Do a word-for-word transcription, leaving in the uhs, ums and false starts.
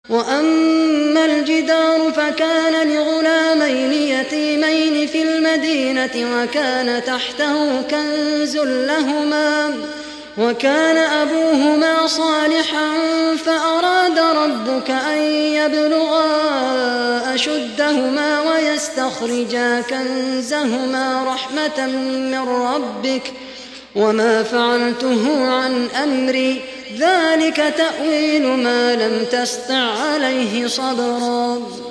وأما الجدار فكان لغلامين يتيمين في المدينة وكان تحته كنز لهما وكان أبوهما صالحا فأراد ربك أن يبلغا أشدهما ويستخرجا كنزهما رحمة من ربك وما فعلته عن أمري ذلك تأويل ما لم تسطع عليه صبرا